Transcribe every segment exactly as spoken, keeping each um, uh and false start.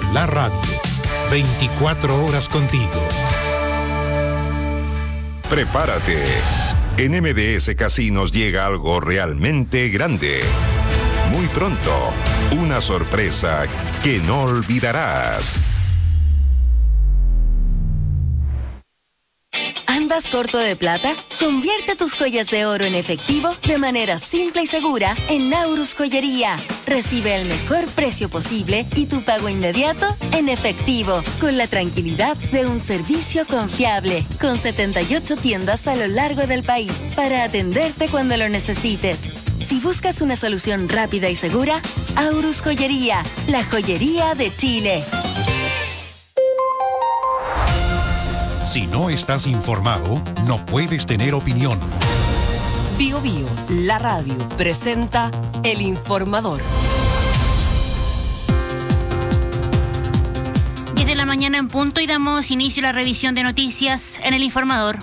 la radio. veinticuatro horas contigo. Prepárate. En M D S Casinos llega algo realmente grande. Muy pronto, una sorpresa que no olvidarás. ¿Andas corto de plata? Convierte tus joyas de oro en efectivo de manera simple y segura en Naurus Joyería. Recibe el mejor precio posible y tu pago inmediato en efectivo, con la tranquilidad de un servicio confiable, con setenta y ocho tiendas a lo largo del país para atenderte cuando lo necesites. Si buscas una solución rápida y segura, Aurus Joyería, la joyería de Chile. Si no estás informado, no puedes tener opinión. Bio Bio, la radio, presenta El Informador. diez de la mañana en punto y damos inicio a la revisión de noticias en El Informador.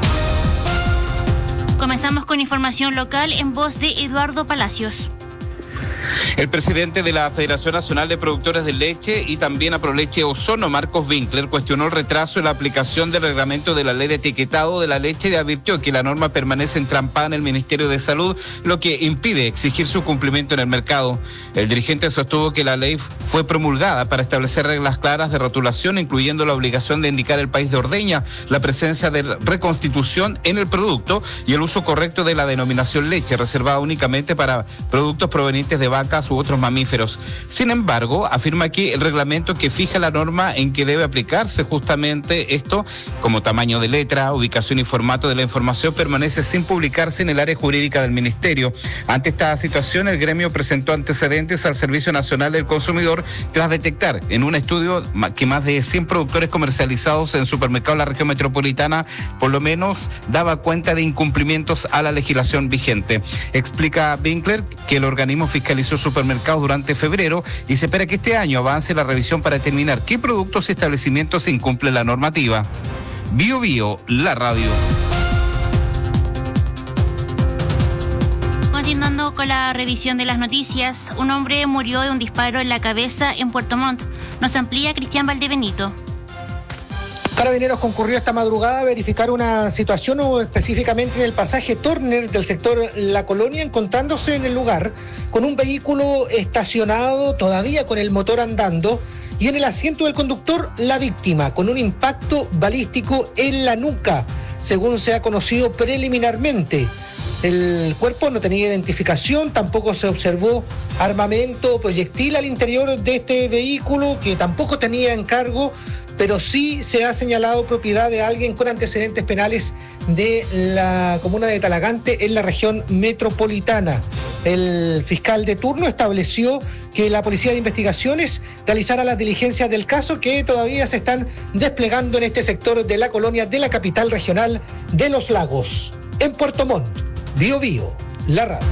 Comenzamos con información local en voz de Eduardo Palacios. El presidente de la Federación Nacional de Productores de Leche y también Aproleche Osorno, Marcos Winkler, cuestionó el retraso en la aplicación del reglamento de la ley de etiquetado de la leche y advirtió que la norma permanece entrampada en el Ministerio de Salud, lo que impide exigir su cumplimiento en el mercado. El dirigente sostuvo que la ley fue promulgada para establecer reglas claras de rotulación, incluyendo la obligación de indicar el país de ordeña, la presencia de reconstitución en el producto y el uso correcto de la denominación leche, reservada únicamente para productos provenientes de vacas u otros mamíferos. Sin embargo, afirma aquí el reglamento que fija la norma en que debe aplicarse justamente esto, como tamaño de letra, ubicación y formato de la información, permanece sin publicarse en el área jurídica del Ministerio. Ante esta situación, el gremio presentó antecedentes al Servicio Nacional del Consumidor tras detectar en un estudio que más de cien productores comercializados en supermercados de la región metropolitana por lo menos daba cuenta de incumplimientos a la legislación vigente. Explica Winkler que el organismo fiscalizó supermercados durante febrero y se espera que este año avance la revisión para determinar qué productos y establecimientos incumplen la normativa. Bio Bio, la radio. Continuando con la revisión de las noticias, un hombre murió de un disparo en la cabeza en Puerto Montt. Nos amplía Cristian Valdebenito. Carabineros concurrió esta madrugada a verificar una situación específicamente en el pasaje Turner del sector La Colonia, encontrándose en el lugar con un vehículo estacionado todavía con el motor andando y en el asiento del conductor la víctima con un impacto balístico en la nuca, según se ha conocido preliminarmente. El cuerpo no tenía identificación, tampoco se observó armamento o proyectil al interior de este vehículo, que tampoco tenía encargo, pero sí se ha señalado propiedad de alguien con antecedentes penales de la comuna de Talagante en la región metropolitana. El fiscal de turno estableció que la Policía de Investigaciones realizará las diligencias del caso que todavía se están desplegando en este sector de la colonia de la capital regional de Los Lagos. En Puerto Montt, Bio Bio, la radio.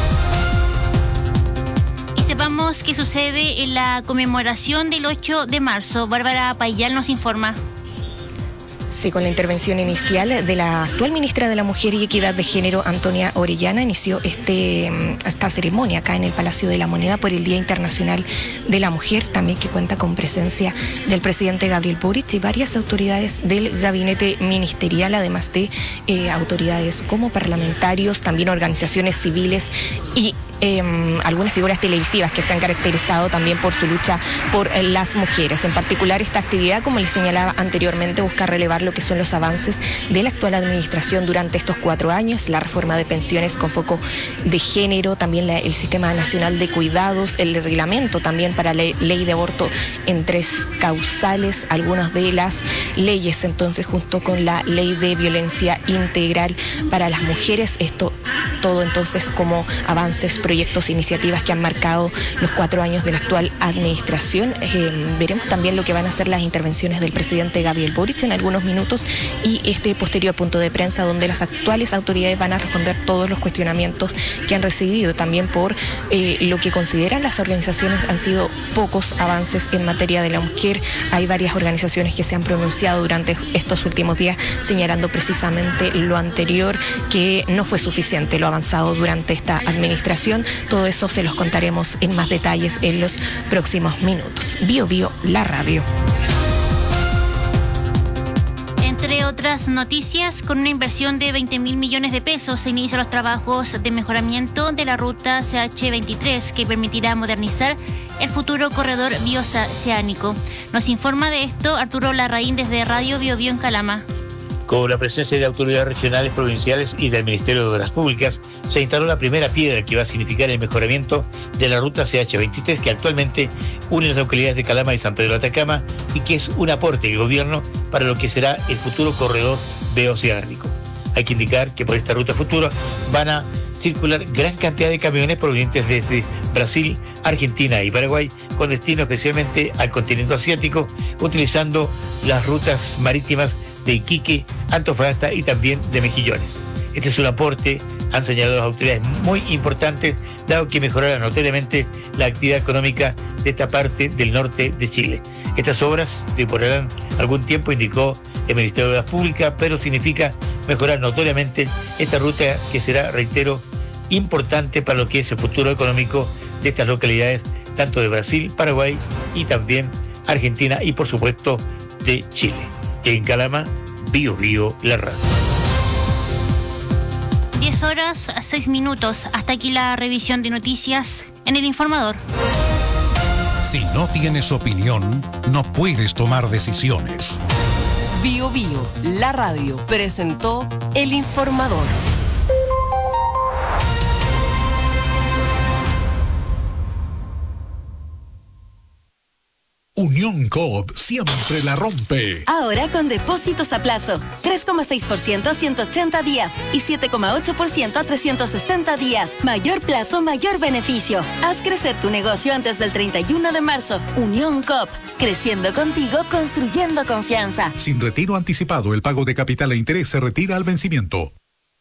Sepamos qué sucede en la conmemoración del ocho de marzo. Bárbara Payal nos informa. Sí, con la intervención inicial de la actual ministra de la Mujer y Equidad de Género, Antonia Orellana, inició este, esta ceremonia acá en el Palacio de la Moneda por el Día Internacional de la Mujer, también que cuenta con presencia del presidente Gabriel Boric y varias autoridades del gabinete ministerial, además de eh, autoridades como parlamentarios, también organizaciones civiles y Eh, algunas figuras televisivas que se han caracterizado también por su lucha por eh, las mujeres. En particular, esta actividad, como les señalaba anteriormente, busca relevar lo que son los avances de la actual administración durante estos cuatro años, la reforma de pensiones con foco de género, también la, el Sistema Nacional de Cuidados, el reglamento también para la ley de aborto en tres causales, algunas de las leyes entonces junto con la ley de violencia integral para las mujeres. Esto todo entonces como avances, proyectos, iniciativas que han marcado los cuatro años de la actual administración. Eh, veremos también lo que van a ser las intervenciones del presidente Gabriel Boric en algunos minutos y este posterior punto de prensa donde las actuales autoridades van a responder todos los cuestionamientos que han recibido también por eh, lo que consideran las organizaciones han sido pocos avances en materia de la mujer. Hay varias organizaciones que se han pronunciado durante estos últimos días señalando precisamente lo anterior, que no fue suficiente lo avanzado durante esta administración situación. Todo eso se los contaremos en más detalles en los próximos minutos. Bio Bio, la radio. Entre otras noticias, con una inversión de veinte mil millones de pesos se inician los trabajos de mejoramiento de la ruta C H veintitrés que permitirá modernizar el futuro corredor bioceánico. Nos informa de esto Arturo Larraín desde Radio Bio Bio en Calama. Con la presencia de autoridades regionales, provinciales y del Ministerio de Obras Públicas, se instaló la primera piedra que va a significar el mejoramiento de la ruta C H veintitrés, que actualmente une las localidades de Calama y San Pedro de Atacama y que es un aporte del gobierno para lo que será el futuro corredor bioceánico. Hay que indicar que por esta ruta futura van a circular gran cantidad de camiones provenientes desde Brasil, Argentina y Paraguay, con destino especialmente al continente asiático, utilizando las rutas marítimas de Iquique, Antofagasta y también de Mejillones. Este es un aporte, han señalado las autoridades, muy importante, dado que mejorará notoriamente la actividad económica de esta parte del norte de Chile. Estas obras demorarán algún tiempo, indicó el Ministerio de Obras Públicas, pero significa mejorar notoriamente esta ruta que será, reitero, importante para lo que es el futuro económico de estas localidades, tanto de Brasil, Paraguay y también Argentina y por supuesto de Chile. En Calama, Bio Bio, la radio. diez horas, seis minutos. Hasta aquí la revisión de noticias en El Informador. Si no tienes opinión, no puedes tomar decisiones. Bio Bio, la radio, presentó El Informador. Unión Coop siempre la rompe. Ahora con depósitos a plazo, tres coma seis por ciento a ciento ochenta días y siete coma ocho por ciento a trescientos sesenta días. Mayor plazo, mayor beneficio. Haz crecer tu negocio antes del treinta y uno de marzo. Unión Coop, creciendo contigo, construyendo confianza. Sin retiro anticipado, el pago de capital e interés se retira al vencimiento.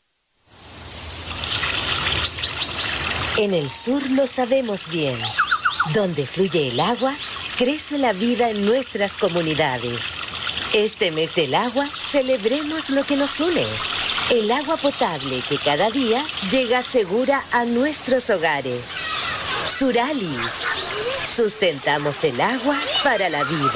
En el sur lo sabemos bien. Donde fluye el agua, crece la vida en nuestras comunidades. Este mes del agua, celebremos lo que nos une. El agua potable que cada día llega segura a nuestros hogares. Suralis. Sustentamos el agua para la vida.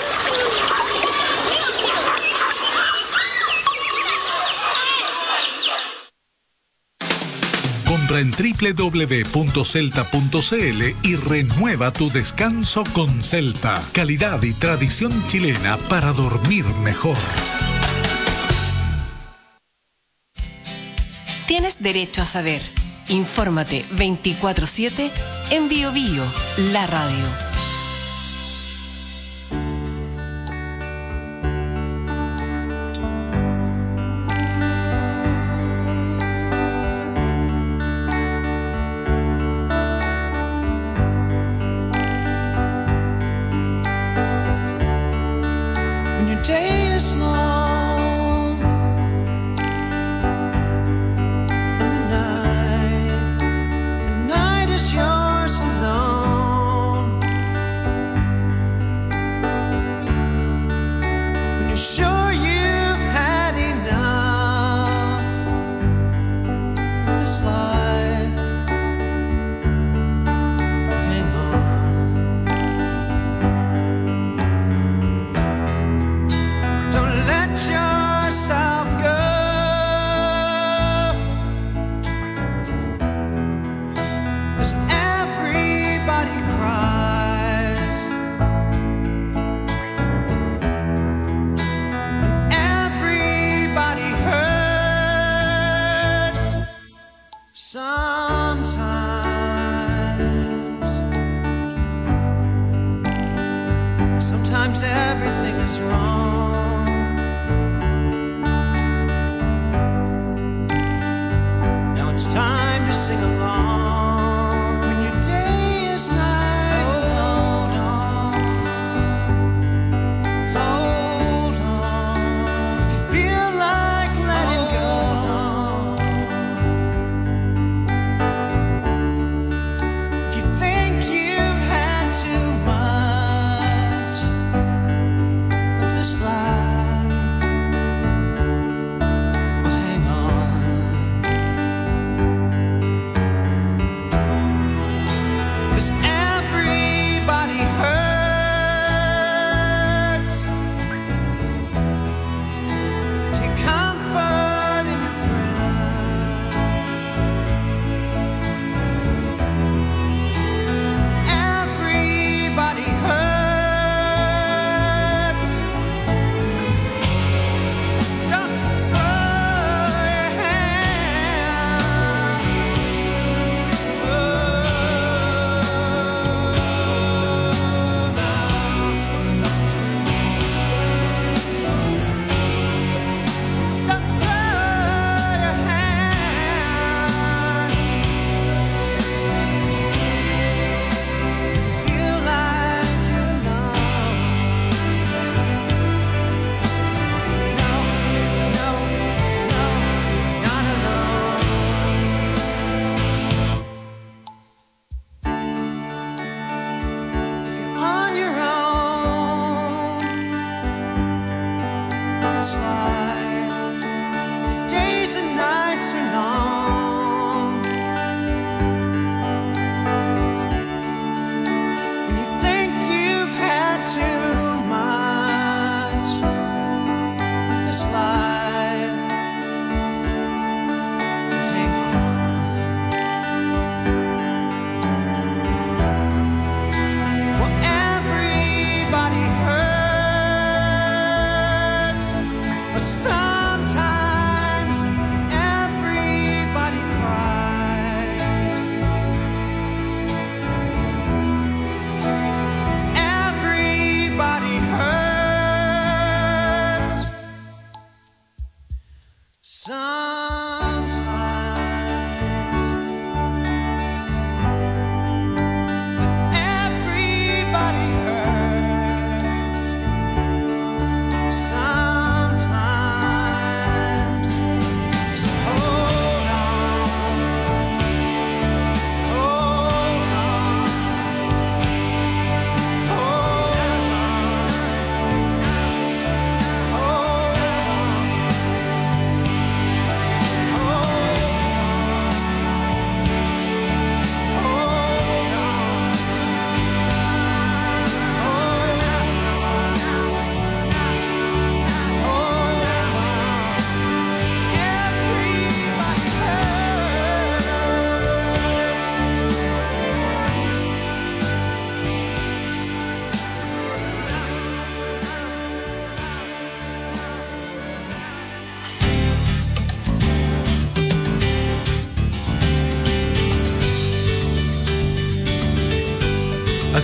Compra en doble u doble u doble u punto celta punto c l y renueva tu descanso con Celta. Calidad y tradición chilena para dormir mejor. Tienes derecho a saber. Infórmate veinticuatro siete en Bio Bio, la radio.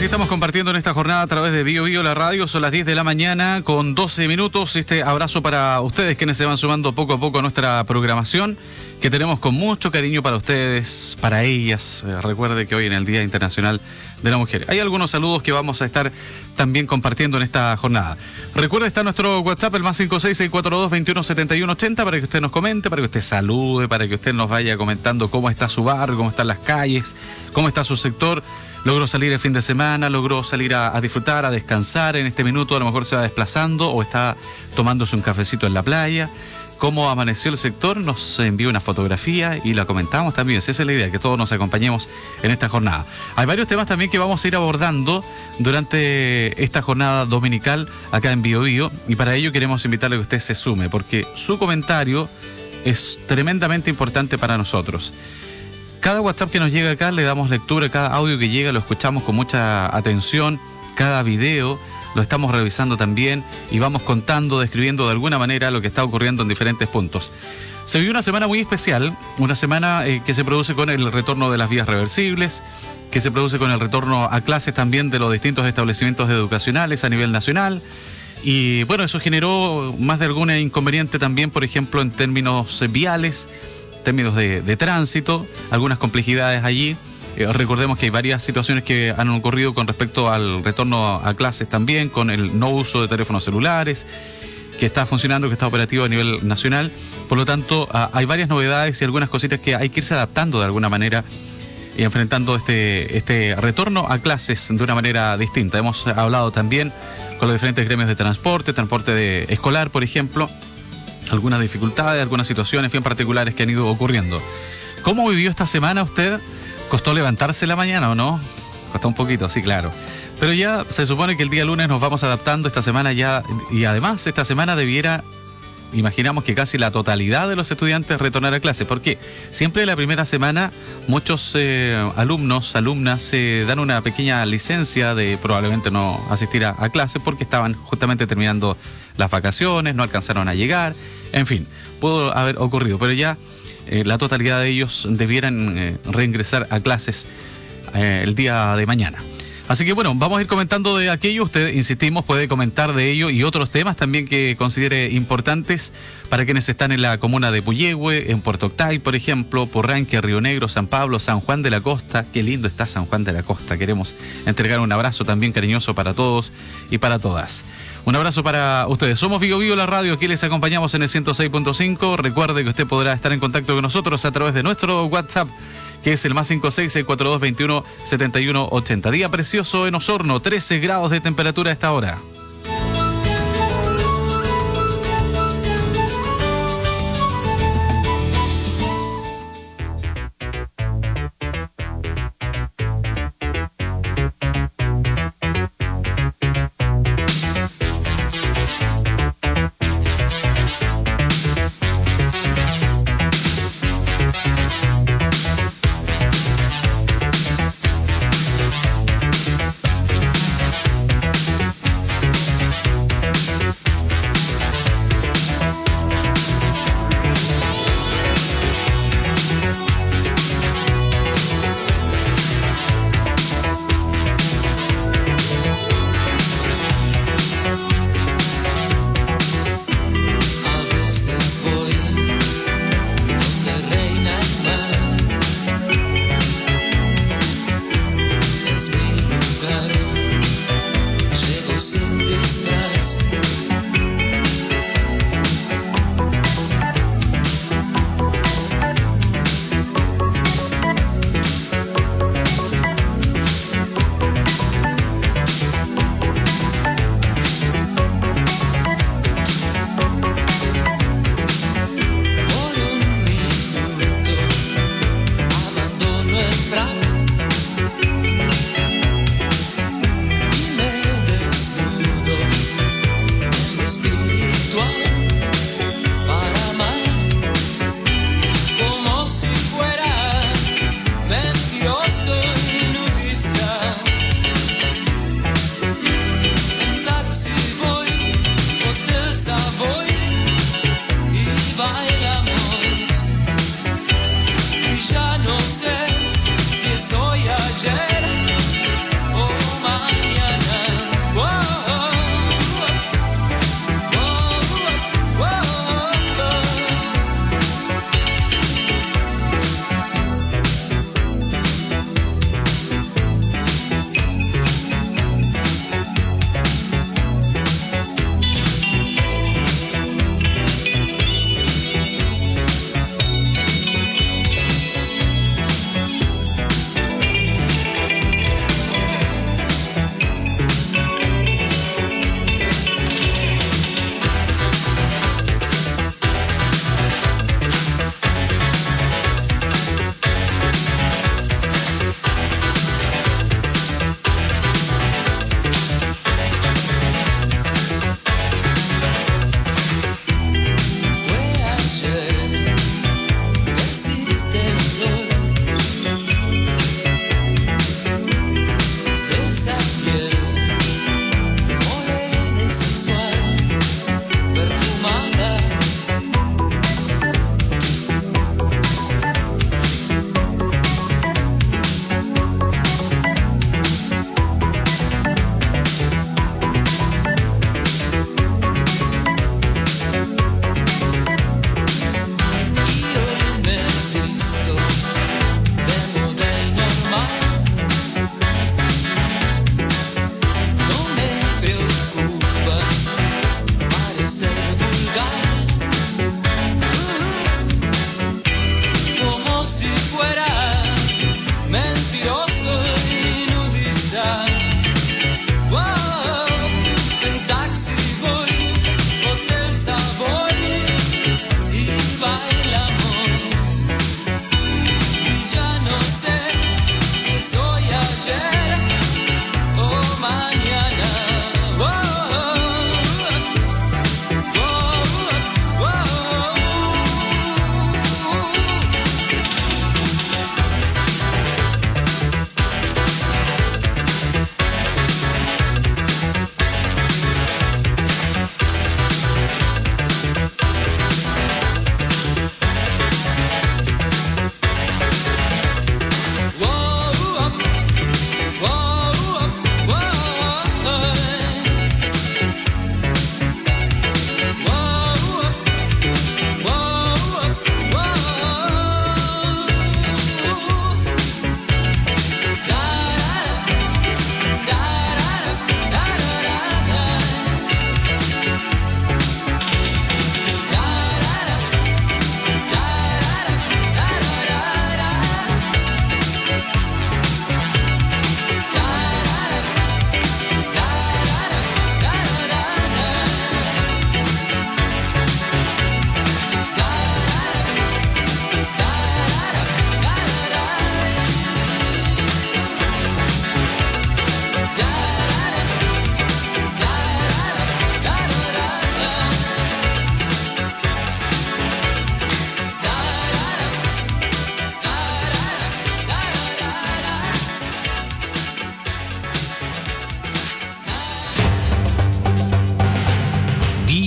Así estamos compartiendo en esta jornada a través de Bio Bio la radio. Son las diez de la mañana con doce minutos. Este abrazo para ustedes quienes se van sumando poco a poco a nuestra programación, que tenemos con mucho cariño para ustedes, para ellas. Eh, recuerde que hoy en el Día Internacional de la Mujer hay algunos saludos que vamos a estar también compartiendo en esta jornada. Recuerde, está nuestro WhatsApp, el más cinco seis seis cuatro dos, veintiuno setenta y uno ochenta, para que usted nos comente, para que usted salude, para que usted nos vaya comentando cómo está su barrio, cómo están las calles, cómo está su sector. Logró salir el fin de semana, logró salir a, a disfrutar, a descansar en este minuto, a lo mejor se va desplazando o está tomándose un cafecito en la playa. ¿Cómo amaneció el sector? Nos envió una fotografía y la comentamos también. Esa es la idea, que todos nos acompañemos en esta jornada. Hay varios temas también que vamos a ir abordando durante esta jornada dominical acá en Bio Bio, y para ello queremos invitarle a que usted se sume, porque su comentario es tremendamente importante para nosotros. Cada WhatsApp que nos llega acá le damos lectura, cada audio que llega lo escuchamos con mucha atención, cada video lo estamos revisando también y vamos contando, describiendo de alguna manera lo que está ocurriendo en diferentes puntos. Se vivió una semana muy especial, una semana eh, que se produce con el retorno de las vías reversibles, que se produce con el retorno a clases también de los distintos establecimientos educacionales a nivel nacional. Y bueno, eso generó más de algún inconveniente también, por ejemplo, en términos viales, términos de, de tránsito, algunas complejidades allí. Eh, recordemos que hay varias situaciones que han ocurrido con respecto al retorno a clases también, con el no uso de teléfonos celulares, que está funcionando, que está operativo a nivel nacional. Por lo tanto, a, hay varias novedades y algunas cositas que hay que irse adaptando de alguna manera y enfrentando este, este retorno a clases de una manera distinta. Hemos hablado también con los diferentes gremios de transporte, transporte de escolar, por ejemplo, algunas dificultades, algunas situaciones bien particulares que han ido ocurriendo. ¿Cómo vivió esta semana usted? ¿Costó levantarse la mañana o no? Costó un poquito, sí, claro. Pero ya se supone que el día lunes nos vamos adaptando esta semana ya, y además esta semana debiera, imaginamos que casi la totalidad de los estudiantes retornar a clase. ¿Por qué? Siempre la primera semana muchos eh, alumnos, alumnas se eh, dan una pequeña licencia de probablemente no asistir a, a clase porque estaban justamente terminando las vacaciones, no alcanzaron a llegar, en fin, pudo haber ocurrido, pero ya eh, la totalidad de ellos debieran eh, reingresar a clases eh, el día de mañana. Así que bueno, vamos a ir comentando de aquello. Usted, insistimos, puede comentar de ello y otros temas también que considere importantes para quienes están en la comuna de Puyehue, en Puerto Octay, por ejemplo, Porranque, Río Negro, San Pablo, San Juan de la Costa. Qué lindo está San Juan de la Costa. Queremos entregar un abrazo también cariñoso para todos y para todas. Un abrazo para ustedes. Somos Bio Bio la radio, aquí les acompañamos en el ciento seis punto cinco. Recuerde que usted podrá estar en contacto con nosotros a través de nuestro WhatsApp, que es el más cinco seis seis cuatro dos, veintiuno setenta y uno ochenta. Día precioso en Osorno, trece grados de temperatura a esta hora.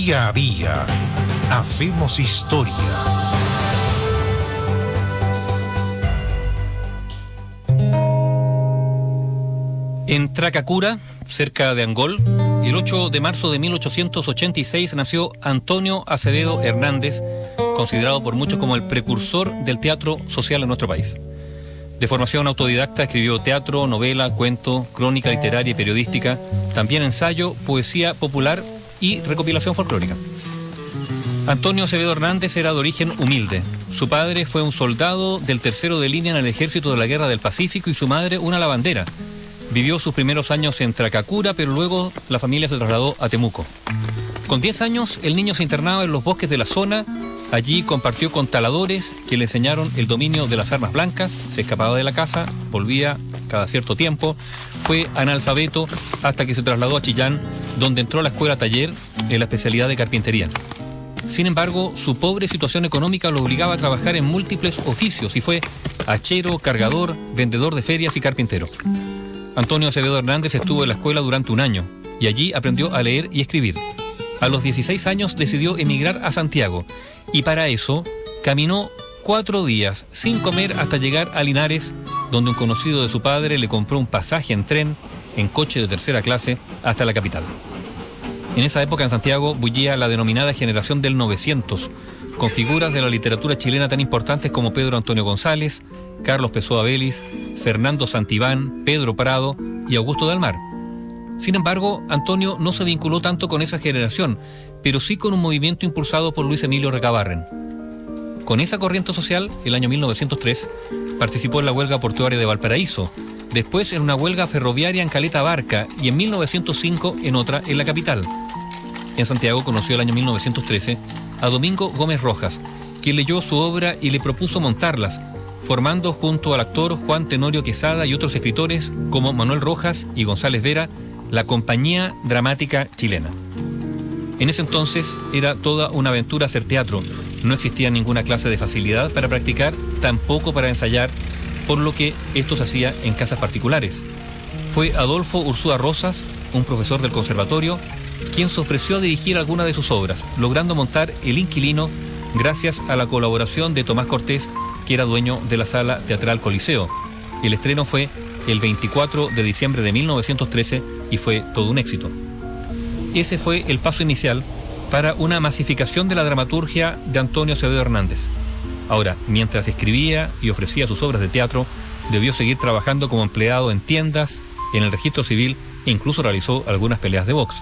Día a día hacemos historia. En Tracacura, cerca de Angol, el ocho de marzo de mil ochocientos ochenta y seis nació Antonio Acevedo Hernández, considerado por muchos como el precursor del teatro social en nuestro país. De formación autodidacta, escribió teatro, novela, cuento, crónica literaria y periodística, también ensayo, poesía popular y recopilación folclórica. Antonio Acevedo Hernández era de origen humilde. Su padre fue un soldado del tercero de línea en el ejército de la Guerra del Pacífico y su madre una lavandera. Vivió sus primeros años en Tracacura, pero luego la familia se trasladó a Temuco. Con diez años, el niño se internaba en los bosques de la zona. Allí compartió con taladores que le enseñaron el dominio de las armas blancas. Se escapaba de la casa, volvía cada cierto tiempo. Fue analfabeto hasta que se trasladó a Chillán, donde entró a la escuela taller en la especialidad de carpintería. Sin embargo, su pobre situación económica lo obligaba a trabajar en múltiples oficios y fue hachero, cargador, vendedor de ferias y carpintero. Antonio Acevedo Hernández estuvo en la escuela durante un año y allí aprendió a leer y escribir. A los dieciséis años decidió emigrar a Santiago y para eso caminó cuatro días sin comer hasta llegar a Linares, donde un conocido de su padre le compró un pasaje en tren, en coche de tercera clase, hasta la capital. En esa época en Santiago bullía la denominada generación del novecientos, con figuras de la literatura chilena tan importantes como Pedro Antonio González, Carlos Pessoa Vélez, Fernando Santibán, Pedro Prado y Augusto de Almar. Sin embargo, Antonio no se vinculó tanto con esa generación, pero sí con un movimiento impulsado por Luis Emilio Recabarren. Con esa corriente social, el año mil novecientos tres, participó en la huelga portuaria de Valparaíso, después en una huelga ferroviaria en Caleta Barca y en mil novecientos cinco en otra en la capital. En Santiago conoció el año mil novecientos trece a Domingo Gómez Rojas, quien leyó su obra y le propuso montarlas, formando junto al actor Juan Tenorio Quesada y otros escritores como Manuel Rojas y González Vera la Compañía Dramática Chilena. En ese entonces era toda una aventura hacer teatro. No existía ninguna clase de facilidad para practicar, tampoco para ensayar, por lo que esto se hacía en casas particulares. Fue Adolfo Ursúa Rosas, un profesor del conservatorio, quien se ofreció a dirigir alguna de sus obras, logrando montar El Inquilino gracias a la colaboración de Tomás Cortés, que era dueño de la Sala Teatral Coliseo. El estreno fue el veinticuatro de diciembre de mil novecientos trece y fue todo un éxito. Ese fue el paso inicial para una masificación de la dramaturgia de Antonio Acevedo Hernández. Ahora, mientras escribía y ofrecía sus obras de teatro, debió seguir trabajando como empleado en tiendas, en el registro civil e incluso realizó algunas peleas de box.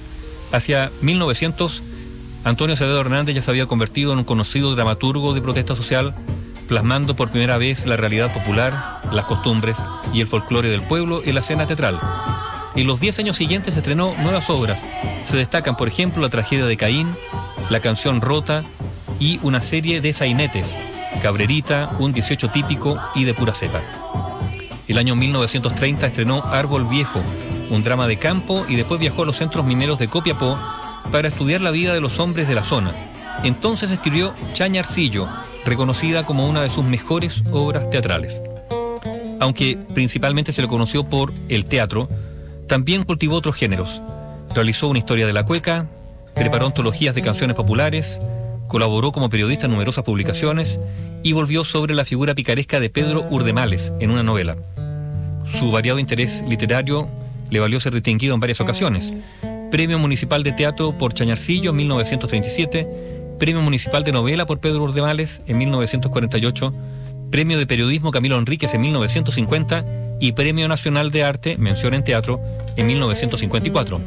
Hacia mil novecientos, Antonio Acevedo Hernández ya se había convertido en un conocido dramaturgo de protesta social, plasmando por primera vez la realidad popular, las costumbres y el folclore del pueblo en la escena teatral. En los diez años siguientes estrenó nuevas obras. Se destacan, por ejemplo, La tragedia de Caín, La canción rota y una serie de sainetes, Cabrerita, Un dieciocho típico y De pura cepa. El año mil novecientos treinta estrenó Árbol Viejo, un drama de campo, y después viajó a los centros mineros de Copiapó para estudiar la vida de los hombres de la zona. Entonces escribió Chañarcillo, reconocida como una de sus mejores obras teatrales. Aunque principalmente se le conoció por el teatro, también cultivó otros géneros. Realizó una historia de la cueca, preparó antologías de canciones populares, colaboró como periodista en numerosas publicaciones y volvió sobre la figura picaresca de Pedro Urdemales en una novela. Su variado interés literario le valió ser distinguido en varias ocasiones. Premio Municipal de Teatro por Chañarcillo en mil novecientos treinta y siete, Premio Municipal de Novela por Pedro Urdemales en mil novecientos cuarenta y ocho, Premio de Periodismo Camilo Enríquez en mil novecientos cincuenta y Premio Nacional de Arte, mención en teatro, en mil novecientos cincuenta y cuatro.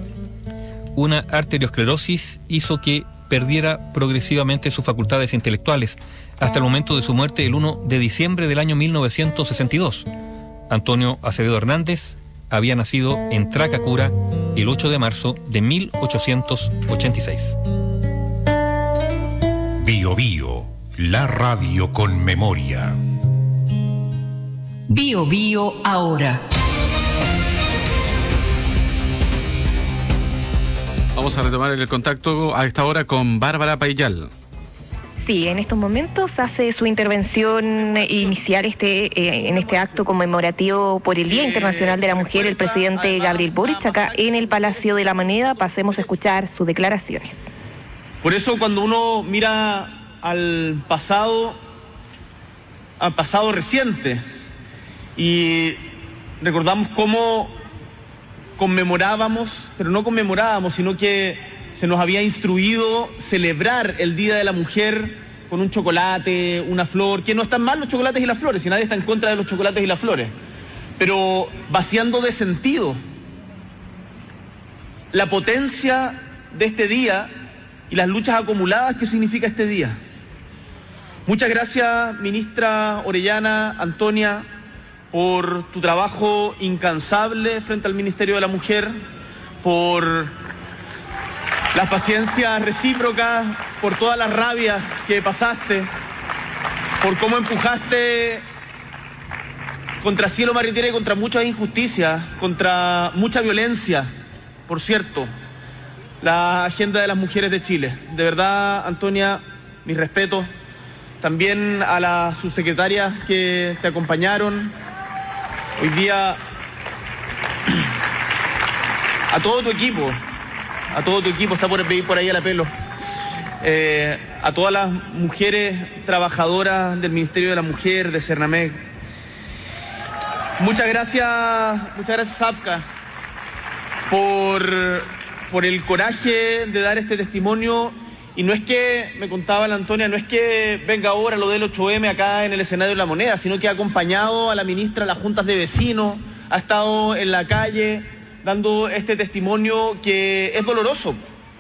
Una arteriosclerosis hizo que perdiera progresivamente sus facultades intelectuales hasta el momento de su muerte el uno de diciembre del año mil novecientos sesenta y dos. Antonio Acevedo Hernández había nacido en Tracacura el ocho de marzo de mil ochocientos ochenta y seis. Bio Bio, la radio con memoria. Bio Bio ahora. Vamos a retomar el contacto a esta hora con Bárbara Payal. Sí, en estos momentos hace su intervención inicial este eh, en este acto conmemorativo por el Día Internacional de la Mujer el presidente Gabriel Boric acá en el Palacio de la Moneda. Pasemos a escuchar sus declaraciones. Por eso cuando uno mira al pasado, al pasado reciente, y recordamos cómo conmemorábamos, pero no conmemorábamos, sino que se nos había instruido celebrar el Día de la Mujer con un chocolate, una flor, que no están mal los chocolates y las flores, y nadie está en contra de los chocolates y las flores, pero vaciando de sentido la potencia de este día y las luchas acumuladas que significa este día. Muchas gracias, ministra Orellana, Antonia, por tu trabajo incansable frente al Ministerio de la Mujer, por las paciencias recíprocas, por todas las rabias que pasaste, por cómo empujaste contra cielo, mar y tierra y contra muchas injusticias, contra mucha violencia, por cierto, la agenda de las mujeres de Chile. De verdad, Antonia, mis respetos. También a las subsecretarias que te acompañaron. Hoy día, a todo tu equipo, a todo tu equipo, está por pedir por ahí a la pelo, eh, a todas las mujeres trabajadoras del Ministerio de la Mujer, de Cernamec. Muchas gracias, muchas gracias, Safka, por, por el coraje de dar este testimonio. Y no es que, me contaba la Antonia, no es que venga ahora lo del ocho eme acá en el escenario de La Moneda, sino que ha acompañado a la ministra a las juntas de vecinos, ha estado en la calle dando este testimonio que es doloroso,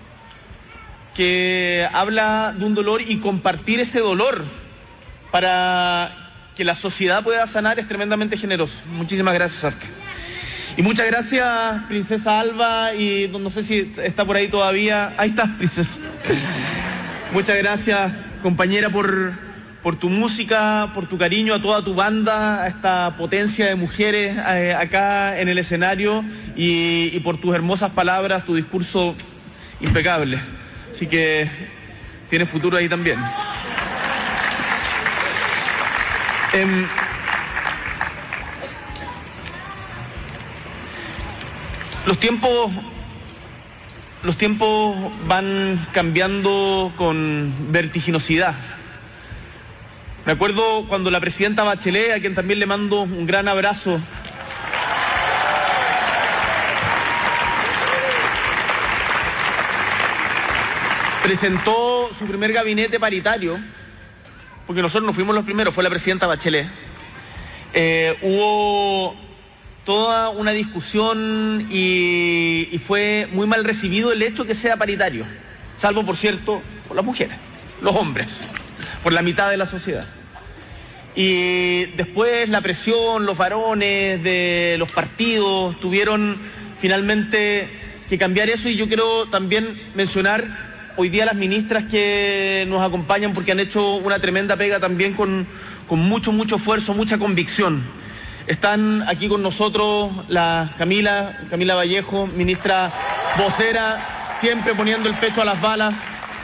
que habla de un dolor, y compartir ese dolor para que la sociedad pueda sanar es tremendamente generoso. Muchísimas gracias, Safka. Y muchas gracias, princesa Alba, y no, no sé si está por ahí todavía. Ahí está, princesa. Muchas gracias, compañera, por, por tu música, por tu cariño a toda tu banda, a esta potencia de mujeres eh, acá en el escenario, y, y por tus hermosas palabras, tu discurso impecable. Así que tienes futuro ahí también. Eh, Los tiempos, los tiempos van cambiando con vertiginosidad. Me acuerdo cuando la presidenta Bachelet, a quien también le mando un gran abrazo, presentó su primer gabinete paritario, porque nosotros no fuimos los primeros, fue la presidenta Bachelet. Eh, hubo toda una discusión y, y fue muy mal recibido el hecho que sea paritario, salvo, por cierto, por las mujeres, los hombres, por la mitad de la sociedad. Y después la presión, los varones de los partidos tuvieron finalmente que cambiar eso, y yo quiero también mencionar hoy día a las ministras que nos acompañan, porque han hecho una tremenda pega también con, con mucho, mucho esfuerzo, mucha convicción. Están aquí con nosotros la Camila, Camila Vallejo, ministra vocera, siempre poniendo el pecho a las balas.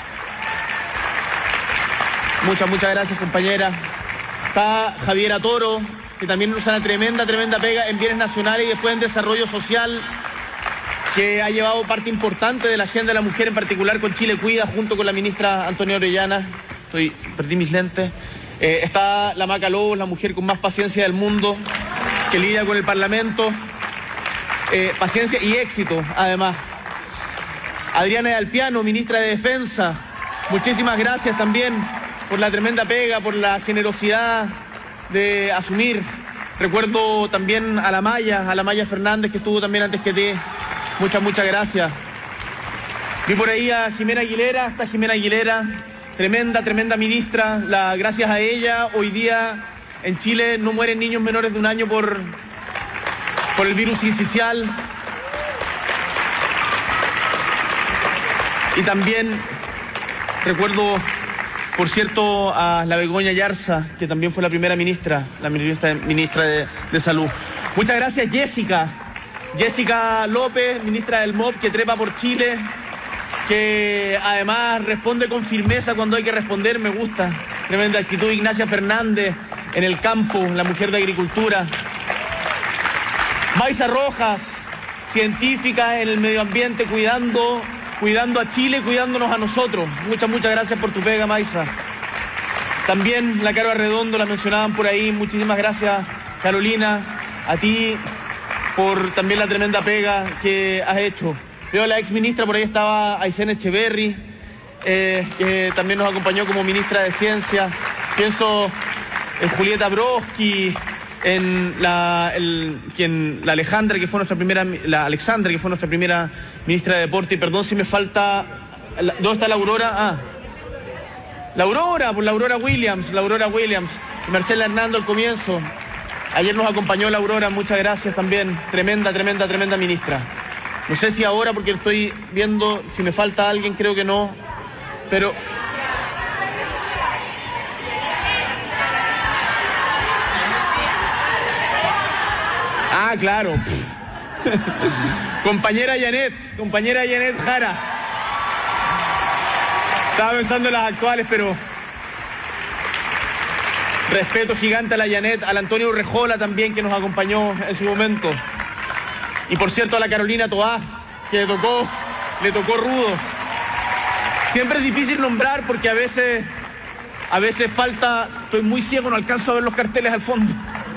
Muchas, muchas gracias, compañera. Está Javiera Toro, que también usa una tremenda, tremenda pega en bienes nacionales y después en desarrollo social, que ha llevado parte importante de la agenda de la mujer, en particular con Chile Cuida, junto con la ministra Antonia Orellana. Estoy, perdí mis lentes. Eh, está la Maca Lobos, la mujer con más paciencia del mundo, que lidia con el Parlamento. Eh, paciencia y éxito, además. Adriana Alpiano, ministra de Defensa, muchísimas gracias también por la tremenda pega, por la generosidad de asumir. Recuerdo también a la Maya, a la Maya Fernández, que estuvo también antes que ti. Muchas, muchas gracias. Vi por ahí a Jimena Aguilera, está Jimena Aguilera, tremenda, tremenda ministra. La, gracias a ella, hoy día en Chile no mueren niños menores de un año por, por el virus sincicial. Y también recuerdo, por cierto, a la Begoña Yarza, que también fue la primera ministra, la ministra, ministra de, de Salud. Muchas gracias, Jessica. Jessica López, ministra del M O P, que trepa por Chile, que además responde con firmeza cuando hay que responder, me gusta. Tremenda actitud. Ignacia Fernández, en el campo, la mujer de agricultura. Maisa Rojas, científica en el medio ambiente, cuidando cuidando a Chile, cuidándonos a nosotros. Muchas, muchas gracias por tu pega, Maisa. También la Caro Arredondo, la mencionaban por ahí. Muchísimas gracias, Carolina, a ti por también la tremenda pega que has hecho. Veo a la ex ministra, por ahí estaba Aysén Echeverry, eh, que también nos acompañó como ministra de Ciencia. Pienso en Julieta Broski, en la, el, quien, la Alejandra, que fue nuestra primera, la Alexandra, que fue nuestra primera ministra de Deporte. Y perdón si me falta, ¿dónde está la Aurora? Ah, la Aurora, por la Aurora Williams, la Aurora Williams, Marcela Hernando al comienzo. Ayer nos acompañó la Aurora, muchas gracias también. Tremenda, tremenda, tremenda ministra. No sé si ahora, porque estoy viendo si me falta alguien, creo que no, pero... Ah, claro. Compañera Janet, compañera Janet Jara. Estaba pensando en las actuales, pero... Respeto gigante a la Janet, al Antonio Urrejola también, que nos acompañó en su momento. Y por cierto a la Carolina Toá, que le tocó, le tocó rudo. Siempre es difícil nombrar porque a veces, a veces falta, estoy muy ciego, no alcanzo a ver los carteles al fondo.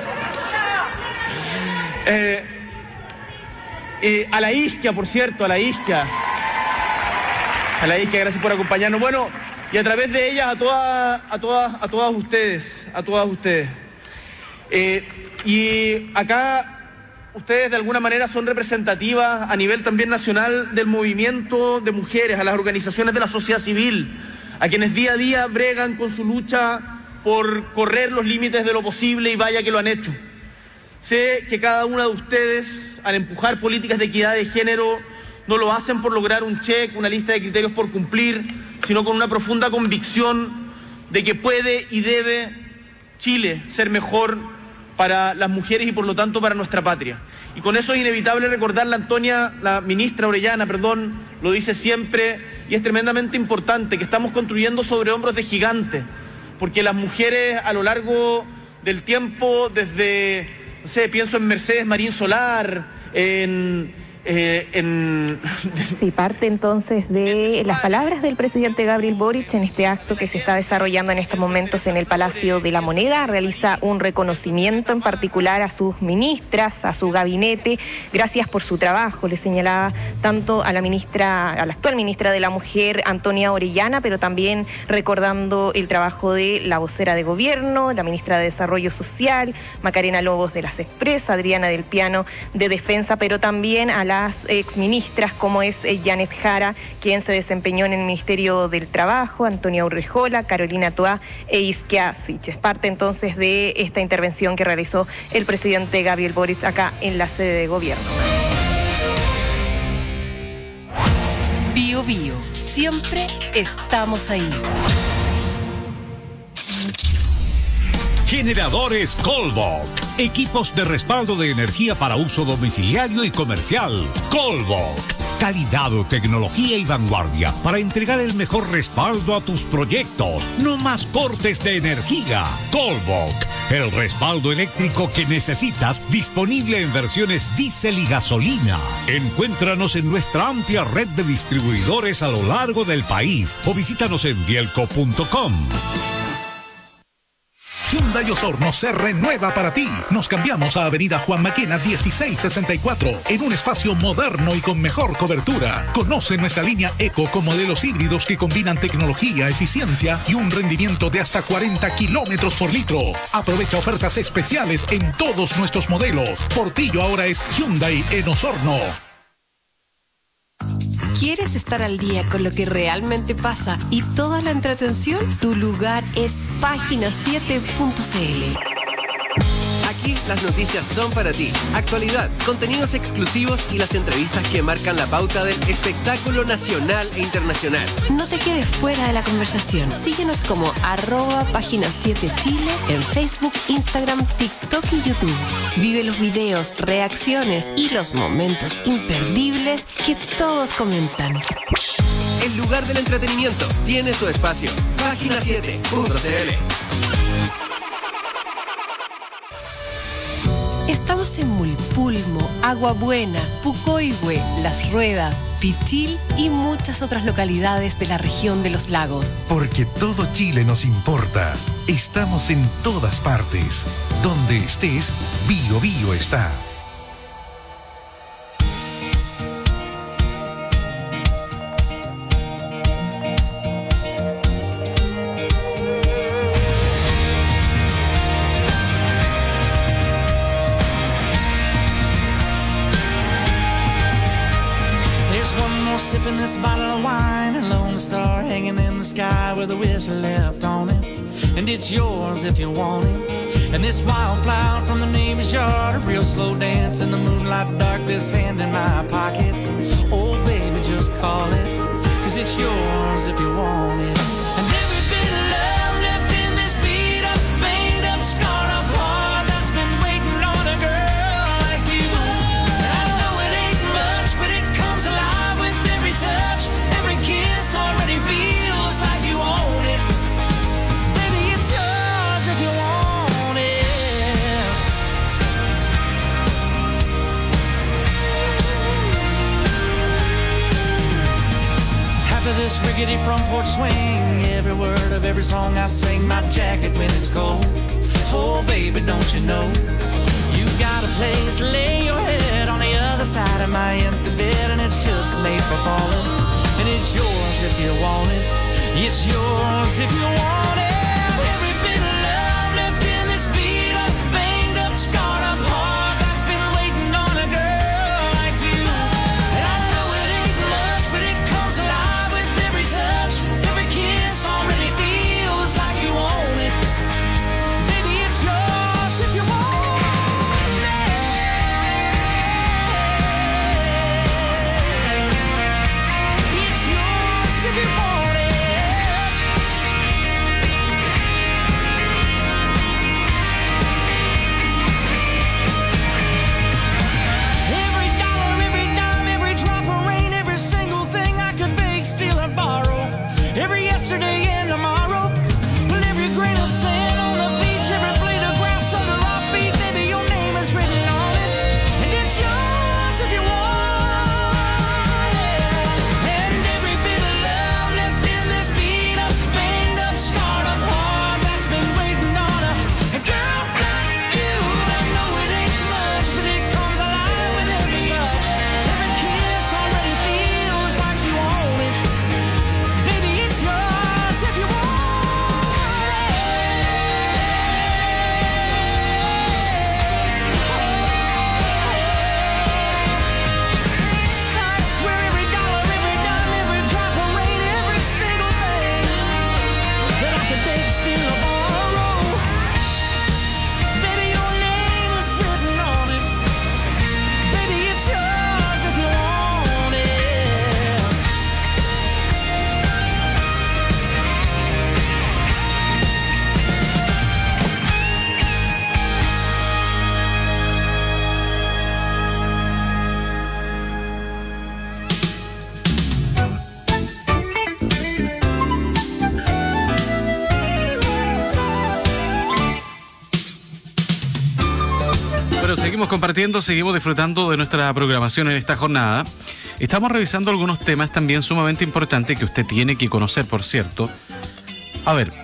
Eh, eh, a la Isquia, por cierto, a la Isquia. A la Isquia, gracias por acompañarnos. Bueno, y a través de ellas a todas, a todas, a todas ustedes, a todas ustedes. Eh, y acá ustedes de alguna manera son representativas a nivel también nacional del movimiento de mujeres, a las organizaciones de la sociedad civil, a quienes día a día bregan con su lucha por correr los límites de lo posible, y vaya que lo han hecho. Sé que cada una de ustedes, al empujar políticas de equidad de género, no lo hacen por lograr un check, una lista de criterios por cumplir, sino con una profunda convicción de que puede y debe Chile ser mejor para las mujeres y por lo tanto para nuestra patria. Y con eso es inevitable recordar, la Antonia, la ministra Orellana, perdón, lo dice siempre, y es tremendamente importante, que estamos construyendo sobre hombros de gigantes, porque las mujeres a lo largo del tiempo, desde, no sé, pienso en Mercedes Marín Solar, en... Eh, en... Sí, parte entonces de las palabras del presidente Gabriel Boric en este acto que se está desarrollando en estos momentos en el Palacio de la Moneda. Realiza un reconocimiento en particular a sus ministras, a su gabinete. Gracias por su trabajo, le señalaba tanto a la ministra, a la actual ministra de la Mujer, Antonia Orellana, pero también recordando el trabajo de la vocera de gobierno, la ministra de Desarrollo Social, Macarena Lobos de las Express, Adriana del Piano de Defensa, pero también a la las exministras como es Janet Jara, quien se desempeñó en el Ministerio del Trabajo, Antonia Urrejola, Carolina Toá e Isquia Sich. Es parte entonces de esta intervención que realizó el presidente Gabriel Boric acá en la sede de gobierno. Bio Bio, siempre estamos ahí. Generadores Colbok. Equipos de respaldo de energía para uso domiciliario y comercial. Colbok. Calidad, tecnología y vanguardia para entregar el mejor respaldo a tus proyectos. No más cortes de energía. Colbok. El respaldo eléctrico que necesitas, disponible en versiones diésel y gasolina. Encuéntranos en nuestra amplia red de distribuidores a lo largo del país o visítanos en bielco punto com. Hyundai Osorno se renueva para ti. Nos cambiamos a Avenida Juan Maquena dieciséis sesenta y cuatro en un espacio moderno y con mejor cobertura. Conoce nuestra línea Eco con modelos híbridos que combinan tecnología, eficiencia y un rendimiento de hasta cuarenta kilómetros por litro. Aprovecha ofertas especiales en todos nuestros modelos. Portillo ahora es Hyundai en Osorno. ¿Quieres estar al día con lo que realmente pasa y toda la entretención? Tu lugar es página siete punto c l. Aquí las noticias son para ti. Actualidad, contenidos exclusivos y las entrevistas que marcan la pauta del espectáculo nacional e internacional. No te quedes fuera de la conversación. Síguenos como arroba página siete Chile en Facebook, Instagram, TikTok y YouTube. Vive los videos, reacciones y los momentos imperdibles que todos comentan. El lugar del entretenimiento tiene su espacio. página siete punto c l. Estamos en Mulpulmo, Agua Buena, Pucoihue, Las Ruedas, Pichil y muchas otras localidades de la región de los lagos. Porque todo Chile nos importa. Estamos en todas partes. Donde estés, Bio Bio está. Sipping this bottle of wine, a lone star hanging in the sky with a whistle left on it. And it's yours if you want it. And this wildflower from the neighbor's yard, a real slow dance in the moonlight dark, this hand in my pocket. Oh baby, just call it, cause it's yours if you want it. And every bit of love left in this beat up, banged up, scarred up heart that's been waiting on a girl like you. And I know it ain't much, but it comes alive with every touch, every kiss already feels like you own it. Baby, it's yours if you want it. After this rickety front porch swing, every word of every song I sing, my jacket when it's cold. Oh baby, don't you know, you got a place to lay your head on the other side of my empty bed, and it's just made for falling. And it's yours if you want it. It's yours if you want it. Every bit of love left in this beat up, banged up, scarred up heart that's been waiting on a girl like you. And I know it ain't much, but it comes alive with every touch, every kiss already feels like you own it. Baby, it's yours if you want it. Every yesterday and tomorrow, and every grain of sand on the beach, every blade of grass under our feet, baby, your name is written on it, and it's yours if you want it. And every bit of love left in this beat up, banged up, scarred up heart that's been waiting on a, a girl like you. I know it ain't much, but it comes alive with every touch, every kiss already feels like you own it. Seguimos compartiendo, seguimos disfrutando de nuestra programación en esta jornada. Estamos revisando algunos temas también sumamente importantes que usted tiene que conocer, por cierto. A ver,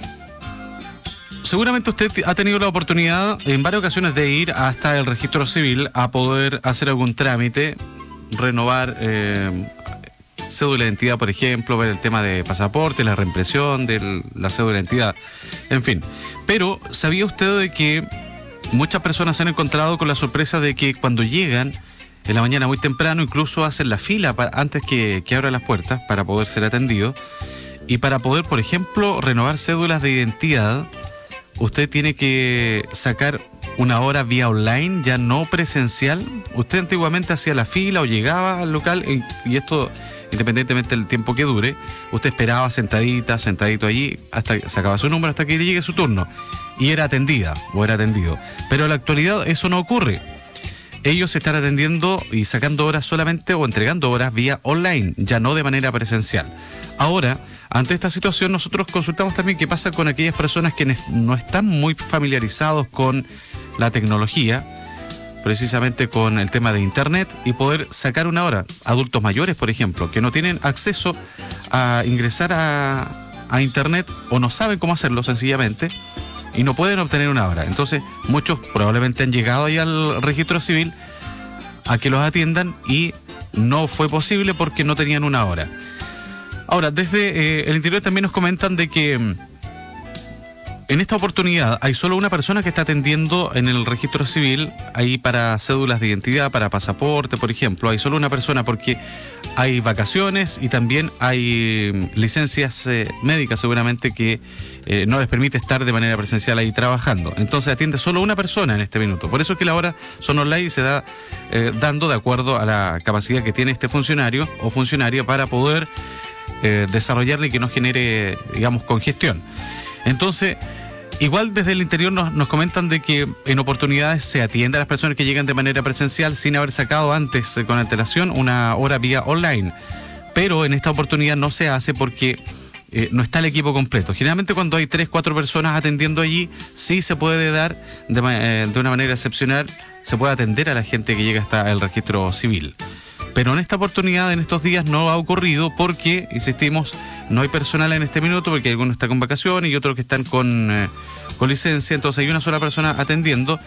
seguramente usted ha tenido la oportunidad en varias ocasiones de ir hasta el registro civil a poder hacer algún trámite, renovar eh, cédula de identidad, por ejemplo, ver el tema de pasaporte, la reimpresión de la cédula de identidad, en fin. Pero, ¿sabía usted de que muchas personas se han encontrado con la sorpresa de que cuando llegan en la mañana muy temprano, incluso hacen la fila para, antes que, que abran las puertas para poder ser atendidos? Y para poder, por ejemplo, renovar cédulas de identidad, usted tiene que sacar una hora vía online, ya no presencial. Usted antiguamente hacía la fila o llegaba al local, y esto, independientemente del tiempo que dure, usted esperaba sentadita, sentadito allí, hasta que sacaba su número, hasta que llegue su turno, y era atendida o era atendido. Pero en la actualidad eso no ocurre. Ellos se están atendiendo y sacando horas solamente o entregando horas vía online, ya no de manera presencial. Ahora, ante esta situación, nosotros consultamos también qué pasa con aquellas personas que no están muy familiarizados con la tecnología, precisamente con el tema de internet y poder sacar una hora. Adultos mayores, por ejemplo, que no tienen acceso a ingresar a, a internet o no saben cómo hacerlo sencillamente y no pueden obtener una hora. Entonces muchos probablemente han llegado ahí al registro civil a que los atiendan y no fue posible porque no tenían una hora. Ahora, desde eh, el interior también nos comentan de que en esta oportunidad hay solo una persona que está atendiendo en el registro civil, ahí para cédulas de identidad, para pasaporte, por ejemplo. Hay solo una persona porque hay vacaciones y también hay licencias eh, médicas seguramente que eh, no les permite estar de manera presencial ahí trabajando. Entonces atiende solo una persona en este minuto. Por eso es que la hora son online y se da eh, dando de acuerdo a la capacidad que tiene este funcionario o funcionaria para poder eh, desarrollarle y que no genere, digamos, congestión. Entonces, igual desde el interior nos, nos comentan de que en oportunidades se atiende a las personas que llegan de manera presencial sin haber sacado antes eh, con antelación una hora vía online. Pero en esta oportunidad no se hace porque eh, no está el equipo completo. Generalmente cuando hay tres, cuatro personas atendiendo allí, sí se puede dar de, eh, de una manera excepcional, se puede atender a la gente que llega hasta el registro civil. Pero en esta oportunidad, en estos días, no ha ocurrido porque, insistimos, no hay personal en este minuto porque algunos están con vacaciones y otros que están con, eh, con licencia. Entonces hay una sola persona atendiendo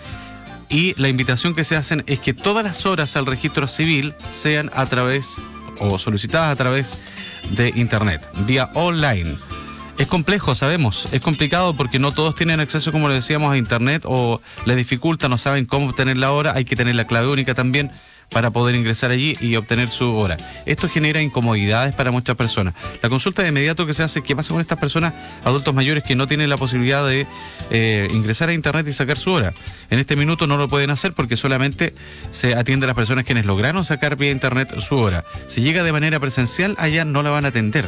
y la invitación que se hacen es que todas las horas al registro civil sean a través o solicitadas a través de internet, vía online. Es complejo, sabemos, es complicado porque no todos tienen acceso, como le decíamos, a internet o les dificulta, no saben cómo obtener la hora, hay que tener la clave única también para poder ingresar allí y obtener su hora. Esto genera incomodidades para muchas personas. La consulta de inmediato que se hace, ¿qué pasa con estas personas, adultos mayores que no tienen la posibilidad de eh, ingresar a internet y sacar su hora? En este minuto no lo pueden hacer porque solamente se atiende a las personas quienes lograron sacar vía internet su hora. Si llega de manera presencial, allá no la van a atender.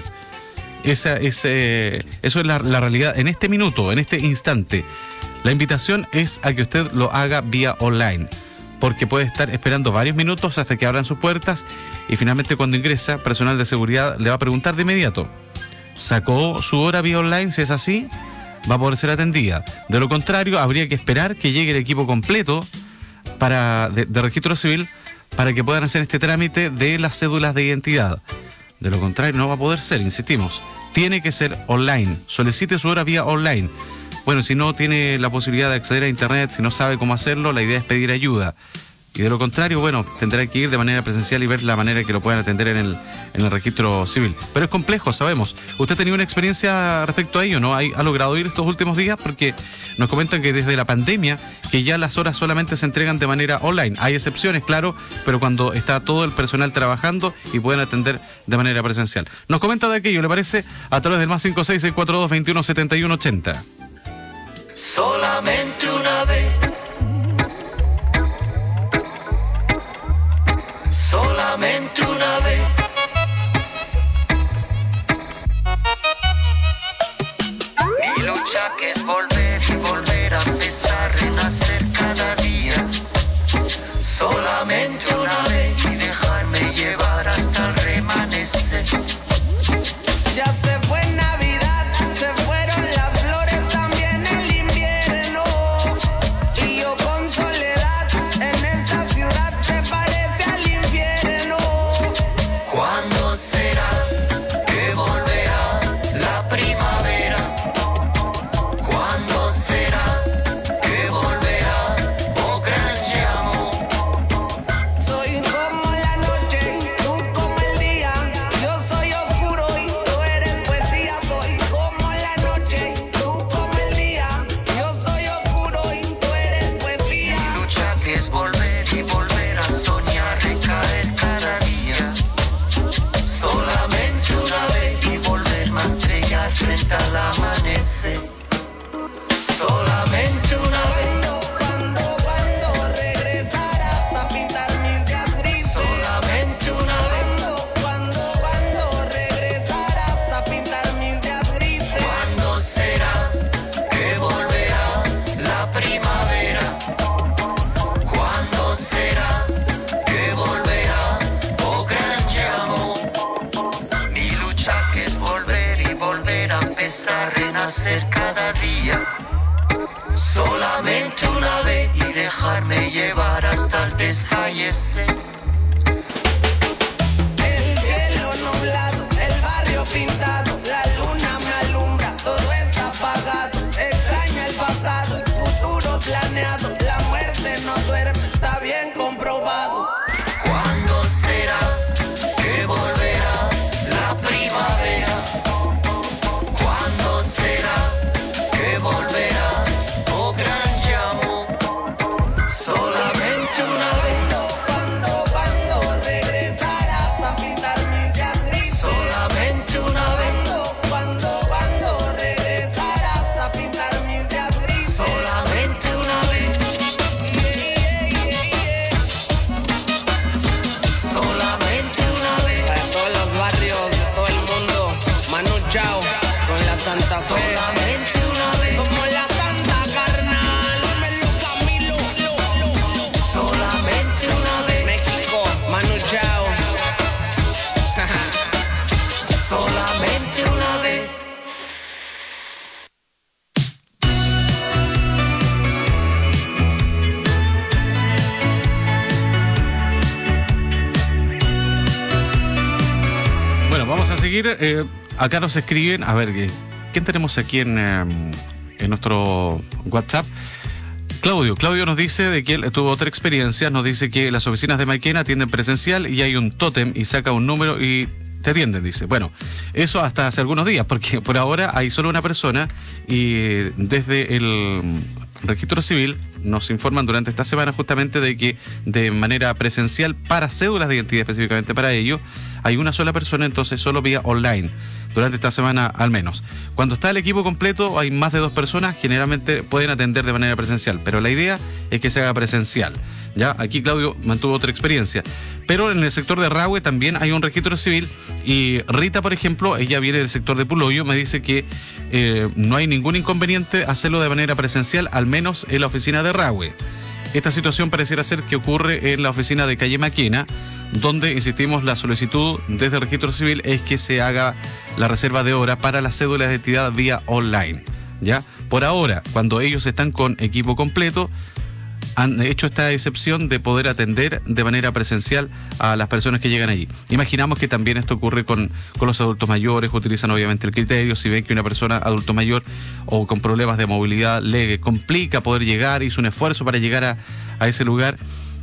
Esa es, eh, eso es la, la realidad en este minuto, en este instante. La invitación es a que usted lo haga vía online, porque puede estar esperando varios minutos hasta que abran sus puertas y finalmente cuando ingresa, personal de seguridad le va a preguntar de inmediato, ¿sacó su hora vía online? Si es así, va a poder ser atendida. De lo contrario, habría que esperar que llegue el equipo completo para, de, de registro civil para que puedan hacer este trámite de las cédulas de identidad. De lo contrario, no va a poder ser, insistimos. Tiene que ser online. Solicite su hora vía online. Bueno, si no tiene la posibilidad de acceder a internet, si no sabe cómo hacerlo, la idea es pedir ayuda. Y de lo contrario, bueno, tendrá que ir de manera presencial y ver la manera que lo puedan atender en el, en el registro civil. Pero es complejo, sabemos. ¿Usted ha tenido una experiencia respecto a ello, no? ¿Ha logrado ir estos últimos días? Porque nos comentan que desde la pandemia, que ya las horas solamente se entregan de manera online. Hay excepciones, claro, pero cuando está todo el personal trabajando y pueden atender de manera presencial. Nos comenta de aquello, ¿le parece? A través del más cinco seis seis cuatro dos veintiuno setenta y uno ochenta. Solamente una vez. Solamente una vez. Mi lucha que es volver y volver a empezar, renacer cada día. Solamente una vez y dejarme llevar hasta el remanecer. Ya se fue Navidad, se fueron las flores, también el invierno. Chao, con la Santa Fe. Solamente una vez. Como la Santa Carnal. Camilo. Solamente una vez. México, Manu Chao. Solamente una vez. Bueno, vamos a seguir. Eh, acá nos escriben, a ver, ¿quién tenemos aquí en, eh, en nuestro WhatsApp? Claudio, Claudio nos dice de que él tuvo otra experiencia, nos dice que las oficinas de Maquena atienden presencial y hay un tótem y saca un número y te atienden, dice. Bueno, eso hasta hace algunos días, porque por ahora hay solo una persona y desde el registro civil nos informan durante esta semana justamente de que de manera presencial para cédulas de identidad específicamente para ello hay una sola persona, entonces solo vía online durante esta semana al menos. Cuando está el equipo completo hay más de dos personas, generalmente pueden atender de manera presencial, pero la idea es que se haga presencial. Ya, aquí Claudio mantuvo otra experiencia. Pero en el sector de Rahue también hay un registro civil y Rita, por ejemplo, ella viene del sector de Puloyo, me dice que eh, no hay ningún inconveniente hacerlo de manera presencial, al menos en la oficina de Rahue. Esta situación pareciera ser que ocurre en la oficina de calle Maquena, donde, insistimos, la solicitud desde el registro civil es que se haga la reserva de hora para la cédula de identidad vía online. ¿Ya? Por ahora, cuando ellos están con equipo completo, han hecho esta excepción de poder atender de manera presencial a las personas que llegan allí. Imaginamos que también esto ocurre con, con los adultos mayores, utilizan obviamente el criterio, si ven que una persona adulto mayor o con problemas de movilidad le complica poder llegar, hizo un esfuerzo para llegar a, a ese lugar,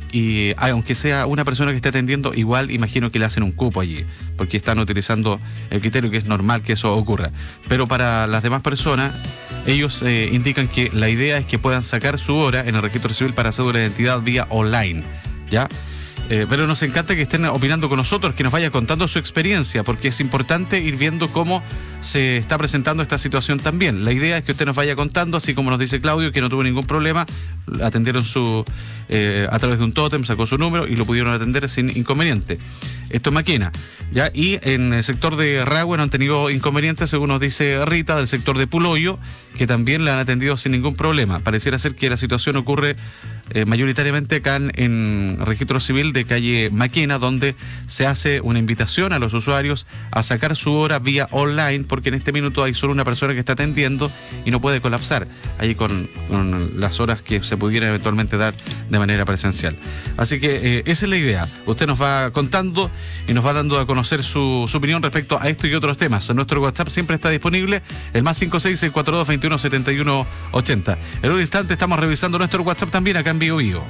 y aunque sea una persona que esté atendiendo, igual imagino que le hacen un cupo allí, porque están utilizando el criterio, que es normal que eso ocurra. Pero para las demás personas, ellos eh, indican que la idea es que puedan sacar su hora en el registro civil para cédula de identidad vía online, ¿ya? Eh, pero nos encanta que estén opinando con nosotros, que nos vaya contando su experiencia, porque es importante ir viendo cómo se está presentando esta situación también. La idea es que usted nos vaya contando, así como nos dice Claudio, que no tuvo ningún problema, atendieron su eh, a través de un tótem, sacó su número y lo pudieron atender sin inconveniente. Esto es Maquena, ¿ya? Y en el sector de Rahue no han tenido inconvenientes, según nos dice Rita, del sector de Puloyo, que también la han atendido sin ningún problema. Pareciera ser que la situación ocurre eh, mayoritariamente acá en, en registro civil de calle Maquena, donde se hace una invitación a los usuarios a sacar su hora vía online, porque en este minuto hay solo una persona que está atendiendo y no puede colapsar ahí con, con las horas que se pudieran eventualmente dar de manera presencial. Así que eh, esa es la idea. Usted nos va contando y nos va dando a conocer su, su opinión respecto a esto y otros temas. En nuestro WhatsApp siempre está disponible el más cinco seis seis cuatro dos veintiuno setenta y uno ochenta. En un instante estamos revisando nuestro WhatsApp también acá en Bio Bio.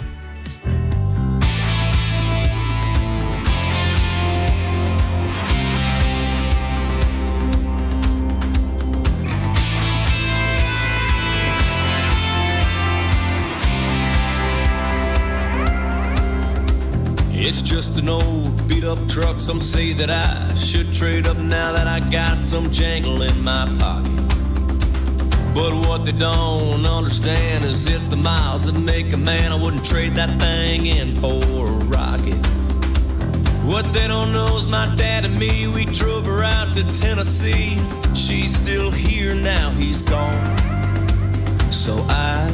It's just an old beat up truck. Some say that I should trade up now that I got some jangle in my pocket. But what they don't understand is it's the miles that make a man. I wouldn't trade that thing in for a rocket. What they don't know is my dad and me, we drove her out to Tennessee. She's still here now, he's gone. So I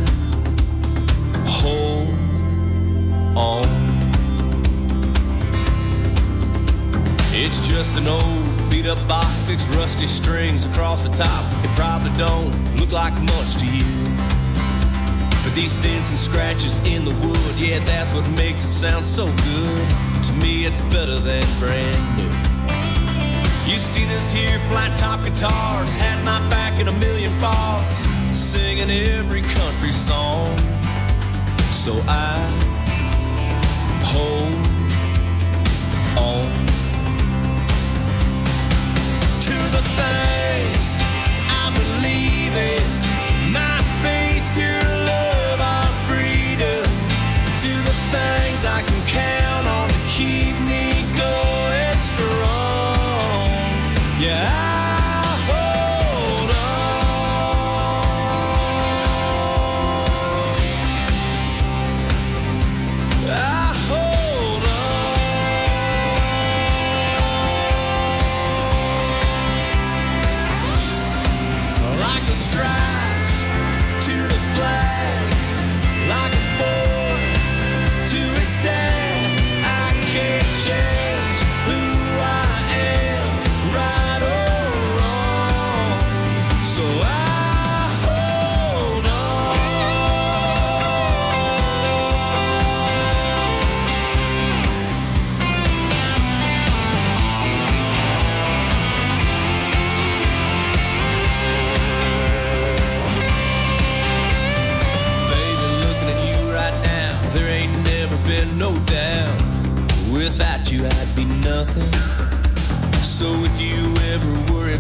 hold on. It's just an old beat up box, six rusty strings across the top. It probably don't look like much to you, but these dents and scratches in the wood, yeah, that's what makes it sound so good. To me it's better than brand new. You see this here flat top guitars had my back in a million bars, singing every country song. So I hold on the things I believe in, my faith, your love, our freedom, to the things I can count on to keep me going strong. Yeah, I hold on. I hold on.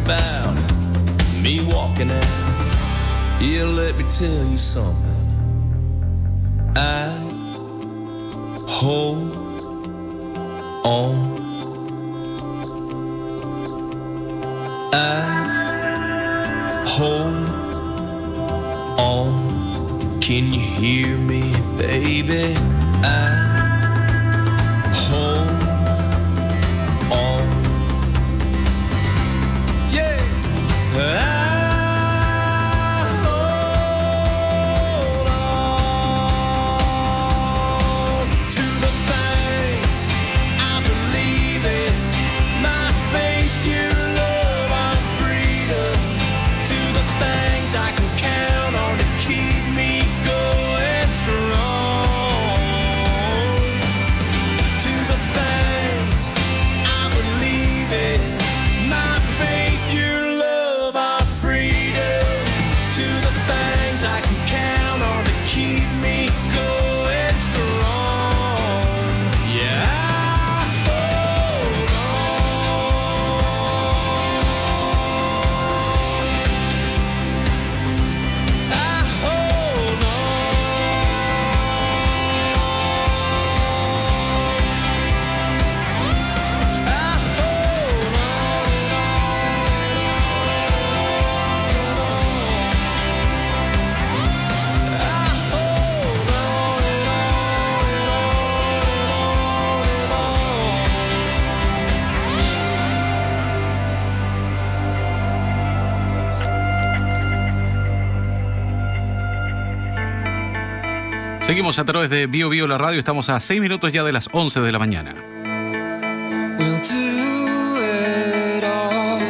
about me walking out. Yeah, let me tell you something. I hold on. I hold on. Can you hear me, baby? I hold on. Yeah. I Seguimos a través de Bio Bio la radio. Estamos a seis minutos ya de las once de la mañana. We'll do it all.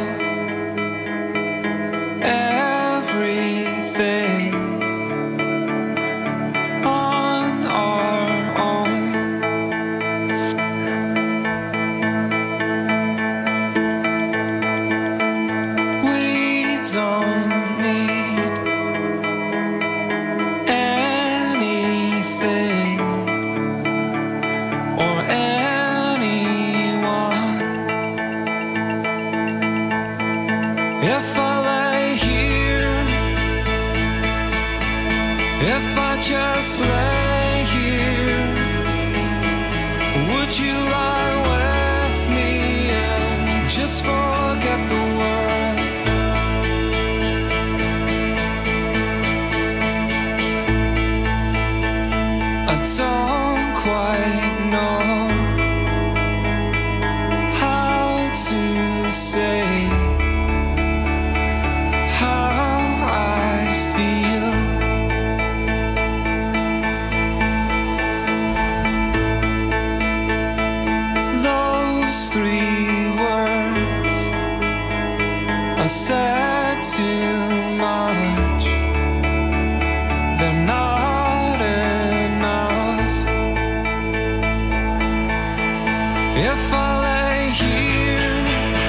Everything on our own. We don't need anything or anyone. If I lay here, if I just lay here, would you lie with me and just forget the world? I don't quite know how to say how I feel. Those three words are said too much. They're not enough. If I lay here,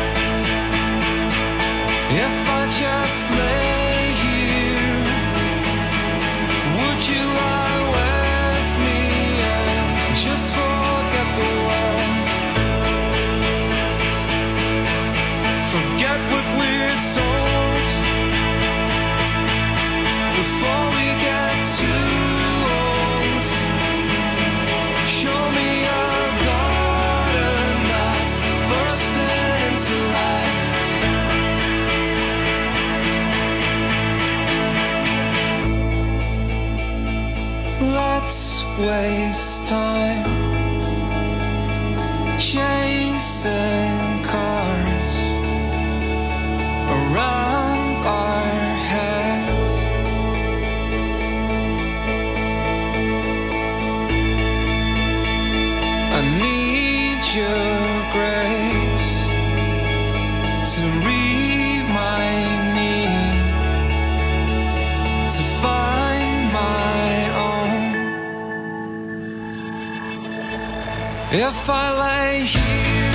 if I just lay here, would you lie with me and just forget the world? Forget what we're told before we get too old. Show me a garden that's bursting into life. Let's waste time chasing cars around our heads. I need your grace to remind me to find my own. If I lay here,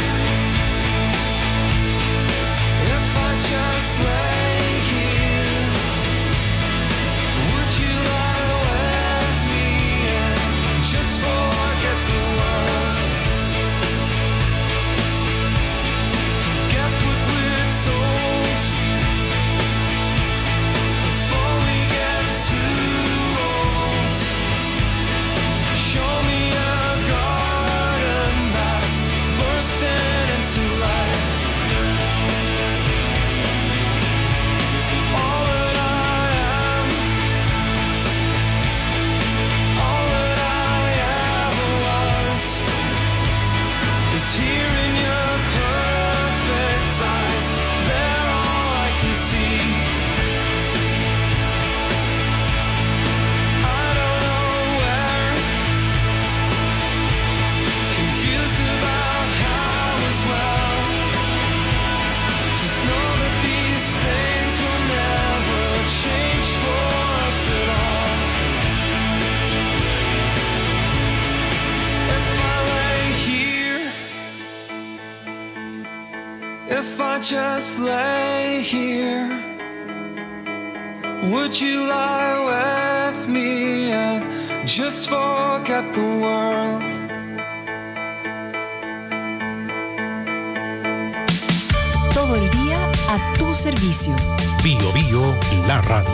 if I just lay here, would you lie with me and just forget the world? Forget what we're told Would you lie with me and just forget the world? Todo el día a tu servicio. Bio Bio, la radio.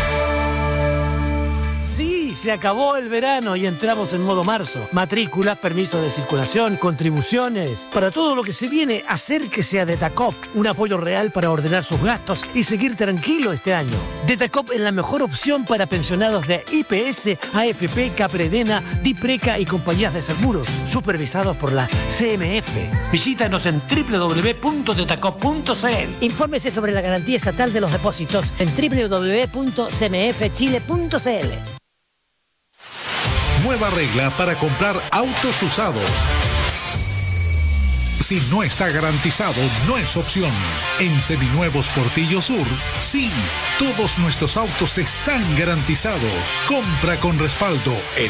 Sí, se acabó el verano y entramos en modo marzo. Matrículas, permisos de circulación, contribuciones. Para todo lo que se viene, acérquese a Detacop. Un apoyo real para ordenar sus gastos y seguir tranquilo este año. Detacop es la mejor opción para pensionados de I P S, A F P, Capredena, Dipreca y compañías de seguros, supervisados por la C M F. Visítanos en doble u doble u doble u punto detacop punto c l. Infórmese sobre la garantía estatal de los depósitos en doble u doble u doble u punto c m f chile punto c l. Nueva regla para comprar autos usados. Si no está garantizado, no es opción. En Seminuevos Portillo Sur, sí, todos nuestros autos están garantizados. Compra con respaldo.